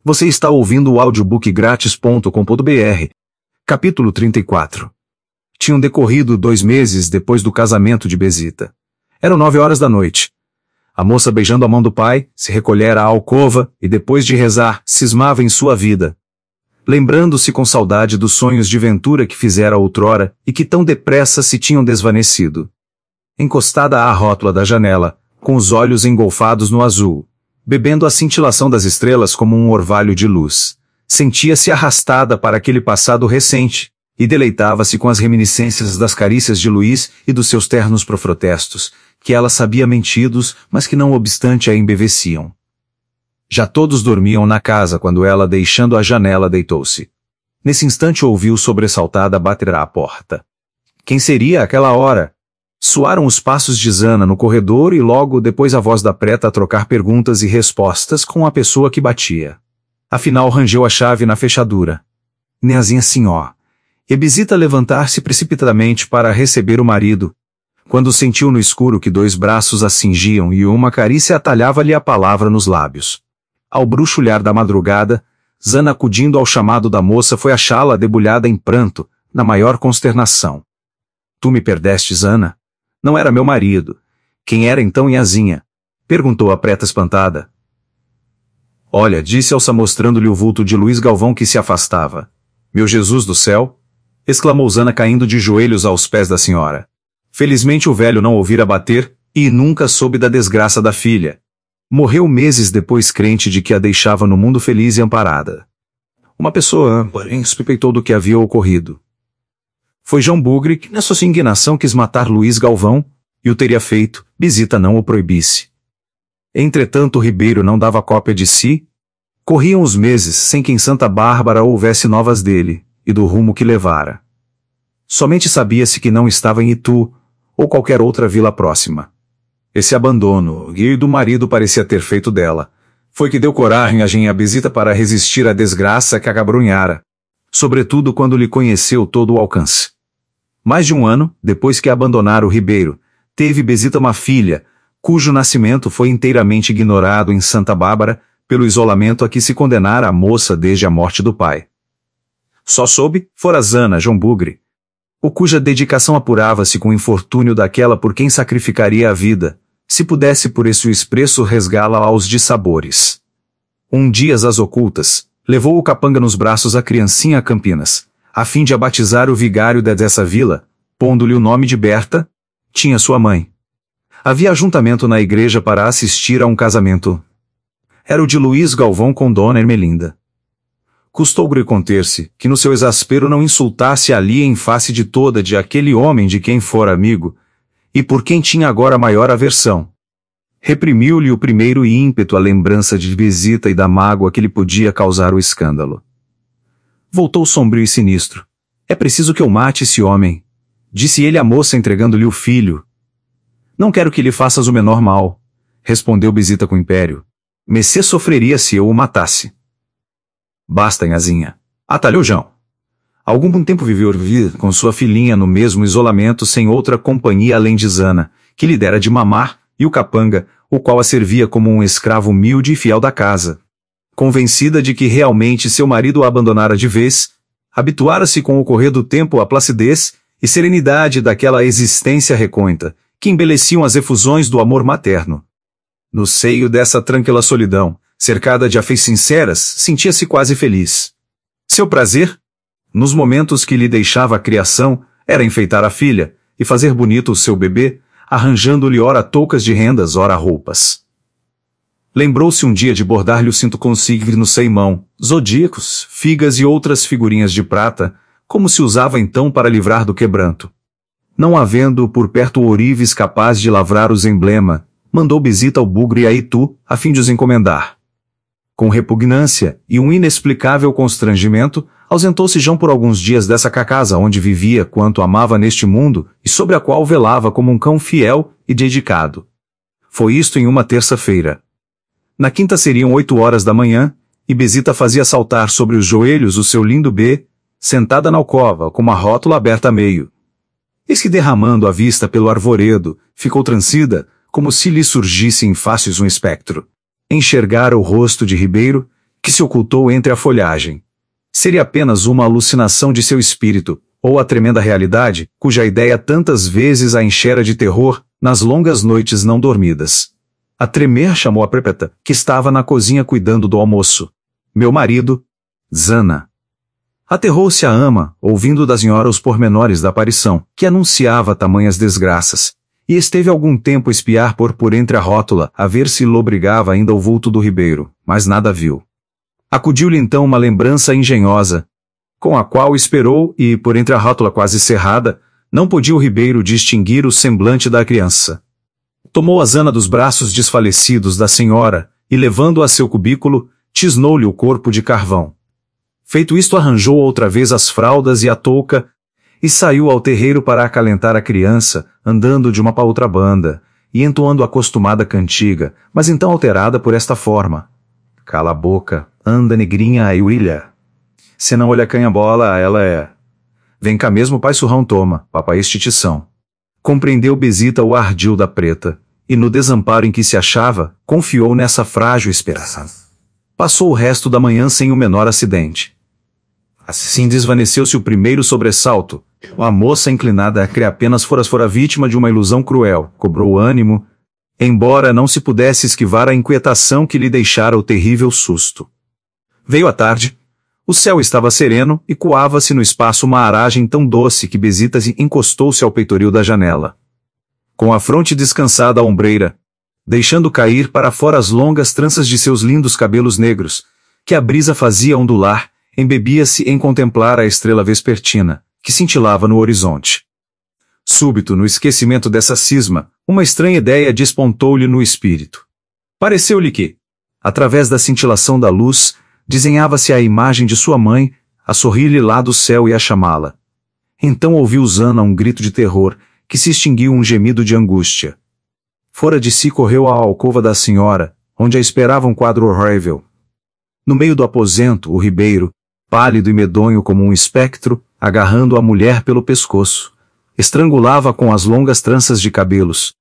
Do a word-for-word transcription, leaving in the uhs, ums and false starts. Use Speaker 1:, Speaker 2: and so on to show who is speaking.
Speaker 1: Você está ouvindo o audiobook grátis ponto com ponto br. Capítulo trinta e quatro. Tinham decorrido dois meses depois do casamento de Bezita. Eram nove horas da noite. A moça, beijando a mão do pai, se recolhera à alcova e, depois de rezar, cismava em sua vida. Lembrando-se com saudade dos sonhos de ventura que fizera outrora e que tão depressa se tinham desvanecido. Encostada à rótula da janela, com os olhos engolfados no azul, bebendo a cintilação das estrelas como um orvalho de luz, sentia-se arrastada para aquele passado recente, e deleitava-se com as reminiscências das carícias de Luís e dos seus ternos profrotestos, que ela sabia mentidos, mas que não obstante a embeveciam. Já todos dormiam na casa quando ela, deixando a janela, deitou-se. Nesse instante ouviu sobressaltada bater à porta. Quem seria aquela hora? Soaram os passos de Zana no corredor e logo depois a voz da preta a trocar perguntas e respostas com a pessoa que batia. Afinal rangeu a chave na fechadura. Neazinha senhó. E Bezita levantar-se precipitadamente para receber o marido, quando sentiu no escuro que dois braços a cingiam e uma carícia atalhava-lhe a palavra nos lábios. Ao bruxulhar da madrugada, Zana, acudindo ao chamado da moça, foi achá-la debulhada em pranto, na maior consternação. Tu me perdeste, Zana? Não era meu marido. Quem era então Nhazinha? Perguntou a preta espantada. Olha, disse Elsa mostrando-lhe o vulto de Luís Galvão que se afastava. Meu Jesus do céu! Exclamou Zana caindo de joelhos aos pés da senhora. Felizmente o velho não ouvira bater, e nunca soube da desgraça da filha. Morreu meses depois crente de que a deixava no mundo feliz e amparada. Uma pessoa, porém, suspeitou do que havia ocorrido. Foi João Bugre que, na sua indignação, quis matar Luís Galvão, e o teria feito, Bezita não o proibisse. Entretanto o Ribeiro não dava cópia de si. Corriam os meses sem que em Santa Bárbara houvesse novas dele, e do rumo que levara. Somente sabia-se que não estava em Itu, ou qualquer outra vila próxima. Esse abandono, e do marido parecia ter feito dela, foi que deu coragem a Bezita para resistir à desgraça que a cabrunhara, sobretudo quando lhe conheceu todo o alcance. Mais de um ano, depois que abandonara o Ribeiro, teve Bezita uma filha, cujo nascimento foi inteiramente ignorado em Santa Bárbara, pelo isolamento a que se condenara a moça desde a morte do pai. Só soube, fora Zana, João Bugre, o cuja dedicação apurava-se com o infortúnio daquela por quem sacrificaria a vida, se pudesse por esse expresso resgá-la aos dissabores. Um dia às ocultas, levou o capanga nos braços a criancinha a Campinas, a fim de a batizar o vigário dessa vila, pondo-lhe o nome de Berta, tinha sua mãe. Havia ajuntamento na igreja para assistir a um casamento. Era o de Luís Galvão com Dona Ermelinda. Custou-lhe conter-se, que no seu exaspero não insultasse ali em face de toda de aquele homem de quem fora amigo, e por quem tinha agora maior aversão. Reprimiu-lhe o primeiro ímpeto a lembrança de Bezita e da mágoa que lhe podia causar o escândalo. Voltou sombrio e sinistro. É preciso que eu mate esse homem, disse ele à moça entregando-lhe o filho. Não quero que lhe faças o menor mal, respondeu Bezita com império. Messê sofreria se eu o matasse. Basta, Nhazinha. Atalhou João. Algum tempo viveu com sua filhinha no mesmo isolamento sem outra companhia além de Zana, que lhe dera de mamar, e o capanga, o qual a servia como um escravo humilde e fiel da casa. Convencida de que realmente seu marido a abandonara de vez, habituara-se com o correr do tempo à placidez e serenidade daquela existência recôndita, que embeleciam as efusões do amor materno. No seio dessa tranquila solidão, cercada de afeições sinceras, sentia-se quase feliz. Seu prazer, nos momentos que lhe deixava a criação, era enfeitar a filha e fazer bonito o seu bebê, arranjando-lhe ora toucas de rendas, ora roupas. Lembrou-se um dia de bordar-lhe o cinto com sigre no seimão, zodíacos, figas e outras figurinhas de prata, como se usava então para livrar do quebranto. Não havendo por perto ourives capaz de lavrar os emblema, mandou Bezita ao Bugre e a Itu, a fim de os encomendar. Com repugnância e um inexplicável constrangimento, ausentou-se João por alguns dias dessa casa onde vivia quanto amava neste mundo e sobre a qual velava como um cão fiel e dedicado. Foi isto em uma terça-feira. Na quinta seriam oito horas da manhã, e Bezita fazia saltar sobre os joelhos o seu lindo B, sentada na alcova, com uma rótula aberta a meio. Eis que derramando a vista pelo arvoredo, ficou transida, como se lhe surgisse em faces um espectro. Enxergara o rosto de Ribeiro, que se ocultou entre a folhagem. Seria apenas uma alucinação de seu espírito, ou a tremenda realidade, cuja ideia tantas vezes a enchera de terror, nas longas noites não dormidas. A tremer chamou a prépeta, que estava na cozinha cuidando do almoço. Meu marido, Zana. Aterrou-se a ama, ouvindo da senhora os pormenores da aparição, que anunciava tamanhas desgraças, e esteve algum tempo a espiar por por entre a rótula, a ver se lobrigava ainda o vulto do ribeiro, mas nada viu. Acudiu-lhe então uma lembrança engenhosa, com a qual esperou e, por entre a rótula quase cerrada, não podia o ribeiro distinguir o semblante da criança. Tomou a Zana dos braços desfalecidos da senhora, e levando-a a seu cubículo, tisnou-lhe o corpo de carvão. Feito isto, arranjou outra vez as fraldas e a touca, e saiu ao terreiro para acalentar a criança, andando de uma para outra banda, e entoando a acostumada cantiga, mas então alterada por esta forma. Cala a boca, anda negrinha aí uilha. Se não olha canha-bola, ela é. Vem cá mesmo, pai surrão toma, papai estitição. Compreendeu Bezita o ardil da preta, e no desamparo em que se achava, confiou nessa frágil esperança. Passou o resto da manhã sem o menor acidente. Assim desvaneceu-se o primeiro sobressalto. A moça inclinada a crer apenas fora fora vítima de uma ilusão cruel, cobrou o ânimo, embora não se pudesse esquivar a inquietação que lhe deixara o terrível susto. Veio a tarde. O céu estava sereno e coava-se no espaço uma aragem tão doce que Bezita encostou-se ao peitoril da janela. Com a fronte descansada à ombreira, deixando cair para fora as longas tranças de seus lindos cabelos negros, que a brisa fazia ondular, embebia-se em contemplar a estrela vespertina, que cintilava no horizonte. Súbito, no esquecimento dessa cisma, uma estranha ideia despontou-lhe no espírito. Pareceu-lhe que, através da cintilação da luz, desenhava-se a imagem de sua mãe, a sorrir-lhe lá do céu e a chamá-la. Então ouviu Zana um grito de terror, que se extinguiu um gemido de angústia. Fora de si correu à alcova da senhora, onde a esperava um quadro horrível. No meio do aposento, o ribeiro, pálido e medonho como um espectro, agarrando a mulher pelo pescoço, estrangulava com as longas tranças de cabelos,